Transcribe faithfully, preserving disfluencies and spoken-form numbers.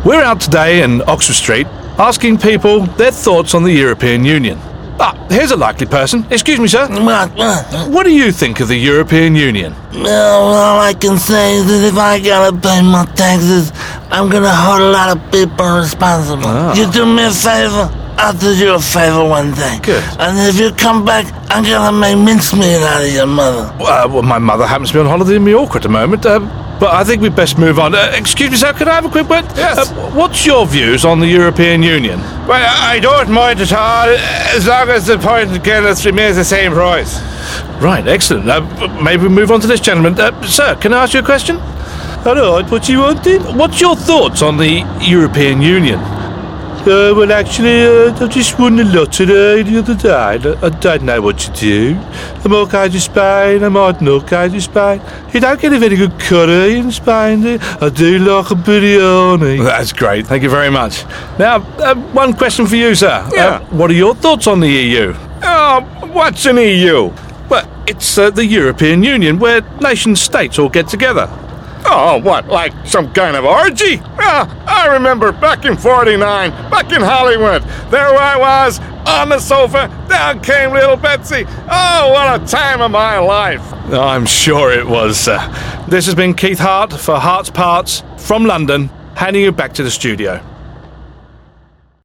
We're out today in Oxford Street asking people their thoughts on the European Union. Ah, here's a likely person. Excuse me, sir. What? What? What do you think of the European Union? Well, all I can say is that if I gotta pay my taxes, I'm gonna hold a lot of people responsible. Ah. You do me a favor, I'll do you a favor one day. Good. And if you come back, I'm gonna make mincemeat out of your mother. Uh, well, my mother happens to be on holiday in Mallorca at the moment, uh, but I think we'd best move on. Uh, excuse me, sir, can I have a quick word? Yes. Uh, what's your views on the European Union? Well, I don't mind at all, as long as the point of Guinness remains the same price. Right, excellent. Uh, maybe we move on to this gentleman. Uh, sir, can I ask you a question? Hello, what you wanted? What's your thoughts on the European Union? Uh, well, actually, uh, I just won the lottery the other day. I don't know what to do. I'm okay to Spain, I'm not okay to Spain. You don't get a very good curry in Spain, do you? I do like a biryani. That's great, thank you very much. Now, uh, one question for you, sir. Yeah. Uh, what are your thoughts on the E U? Oh, what's an E U? Well, it's uh, the European Union, where nation-states all get together. Oh, what, like some kind of orgy? Ah, I remember back in forty-nine, back in Hollywood. There I was, on the sofa, down came little Betsy. Oh, what a time of my life. I'm sure it was, sir. This has been Keith Hart for Heart's Parts from London, handing you back to the studio.